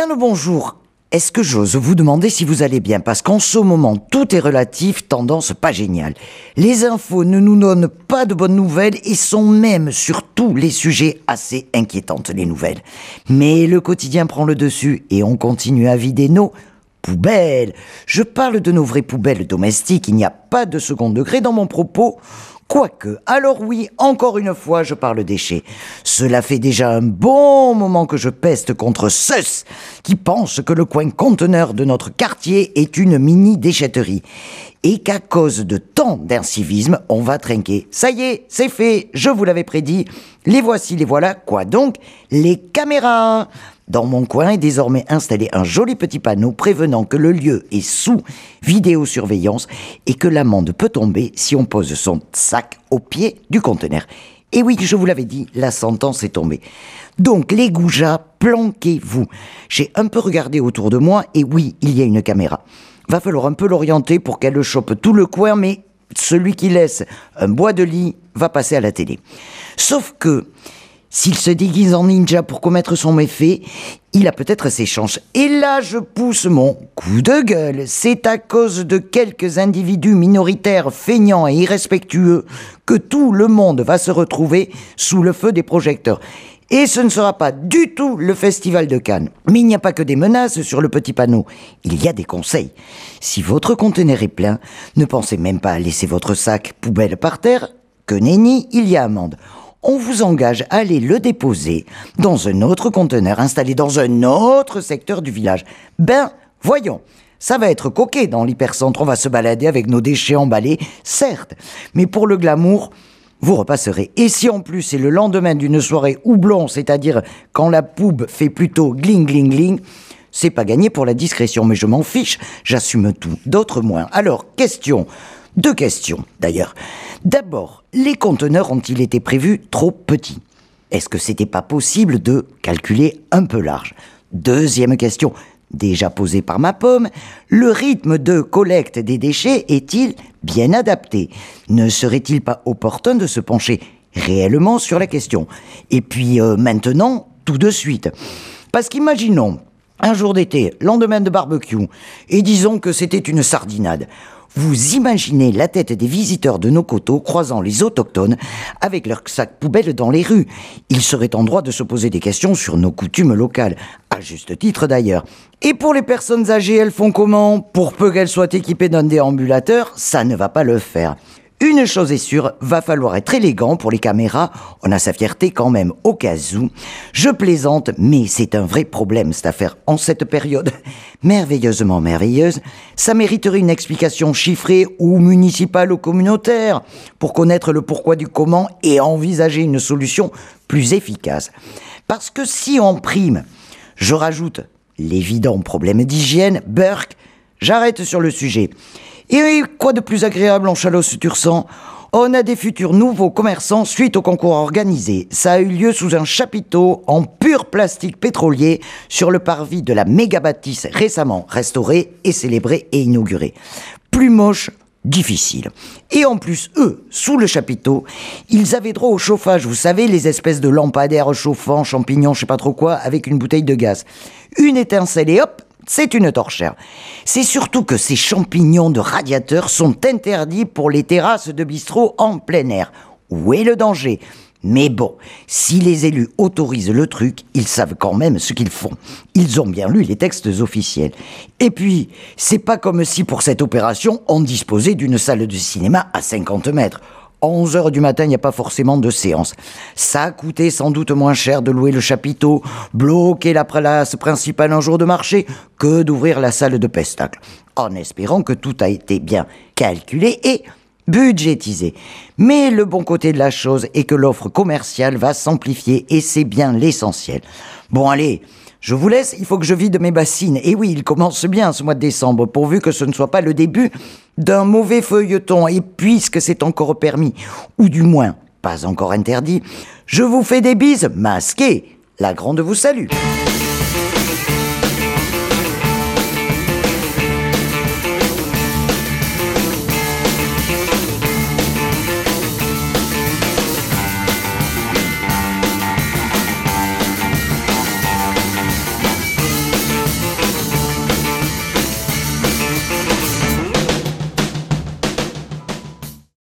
le bonjour. Est-ce que j'ose vous demander si vous allez bien? Parce qu'en ce moment, tout est relatif, tendance pas géniale. Les infos ne nous donnent pas de bonnes nouvelles et sont même sur tous les sujets assez inquiétantes, les nouvelles. Mais le quotidien prend le dessus et on continue à vider nos poubelles. Je parle de nos vraies poubelles domestiques, il n'y a pas de second degré dans mon propos. Quoique, alors oui, encore une fois, je parle déchets. Cela fait déjà un bon moment que je peste contre ceux qui pensent que le coin conteneur de notre quartier est une mini-déchetterie. Et qu'à cause de tant d'incivisme, on va trinquer. Ça y est, c'est fait, je vous l'avais prédit. Les voici, les voilà. Quoi donc? Les caméras! Dans mon coin est désormais installé un joli petit panneau prévenant que le lieu est sous vidéosurveillance et que l'amende peut tomber si on pose son sac au pied du conteneur. Et oui, je vous l'avais dit, la sentence est tombée. Donc les goujats, planquez-vous. J'ai un peu regardé autour de moi et oui, il y a une caméra. Va falloir un peu l'orienter pour qu'elle chope tout le coin, mais celui qui laisse un bois de lit va passer à la télé. Sauf que s'il se déguise en ninja pour commettre son méfait, il a peut-être ses chances. Et là, je pousse mon coup de gueule. C'est à cause de quelques individus minoritaires feignants et irrespectueux que tout le monde va se retrouver sous le feu des projecteurs. Et ce ne sera pas du tout le festival de Cannes. Mais il n'y a pas que des menaces sur le petit panneau. Il y a des conseils. Si votre conteneur est plein, ne pensez même pas à laisser votre sac poubelle par terre. Que nenni, il y a amende. On vous engage à aller le déposer dans un autre conteneur installé dans un autre secteur du village. Ben, voyons, ça va être coquet dans l'hypercentre, on va se balader avec nos déchets emballés, certes, mais pour le glamour, vous repasserez. Et si en plus c'est le lendemain d'une soirée houblon, c'est-à-dire quand la poube fait plutôt gling gling gling, c'est pas gagné pour la discrétion, mais je m'en fiche, j'assume tout, d'autres moins. Alors, deux questions d'ailleurs. D'abord, les conteneurs ont-ils été prévus trop petits? Est-ce que c'était pas possible de calculer un peu large? Deuxième question, déjà posée par ma pomme, le rythme de collecte des déchets est-il bien adapté? Ne serait-il pas opportun de se pencher réellement sur la question? Et puis maintenant, tout de suite. Parce qu'imaginons, un jour d'été, lendemain de barbecue, et disons que c'était une sardinade. Vous imaginez la tête des visiteurs de nos coteaux croisant les autochtones avec leurs sacs poubelles dans les rues. Ils seraient en droit de se poser des questions sur nos coutumes locales, à juste titre d'ailleurs. Et pour les personnes âgées, elles font comment? Pour peu qu'elles soient équipées d'un déambulateur, ça ne va pas le faire. Une chose est sûre, va falloir être élégant pour les caméras, on a sa fierté quand même au cas où. Je plaisante, mais c'est un vrai problème cette affaire en cette période merveilleusement merveilleuse. Ça mériterait une explication chiffrée ou municipale ou communautaire pour connaître le pourquoi du comment et envisager une solution plus efficace. Parce que si on prime, je rajoute l'évident problème d'hygiène, Burke, j'arrête sur le sujet. Et quoi de plus agréable en Chalosse-sur-Sang? On a des futurs nouveaux commerçants suite au concours organisé. Ça a eu lieu sous un chapiteau en pur plastique pétrolier sur le parvis de la méga bâtisse récemment restaurée et célébrée et inaugurée. Plus moche, difficile. Et en plus, eux, sous le chapiteau, ils avaient droit au chauffage. Vous savez, les espèces de lampadaires chauffants, champignons, je sais pas trop quoi, avec une bouteille de gaz. Une étincelle et hop, c'est une torchère. C'est surtout que ces champignons de radiateurs sont interdits pour les terrasses de bistrot en plein air. Où est le danger? Mais bon, si les élus autorisent le truc, ils savent quand même ce qu'ils font. Ils ont bien lu les textes officiels. Et puis, c'est pas comme si pour cette opération, on disposait d'une salle de cinéma à 50 mètres. 11h du matin, il n'y a pas forcément de séance. Ça a coûté sans doute moins cher de louer le chapiteau, bloquer la place principale un jour de marché, que d'ouvrir la salle de pestacle. En espérant que tout a été bien calculé et budgétisé. Mais le bon côté de la chose est que l'offre commerciale va s'amplifier et c'est bien l'essentiel. Bon allez, je vous laisse, il faut que je vide mes bassines. Et oui, il commence bien ce mois de décembre, pourvu que ce ne soit pas le début d'un mauvais feuilleton. Et puisque c'est encore permis, ou du moins pas encore interdit, je vous fais des bises masquées. La grande vous salue.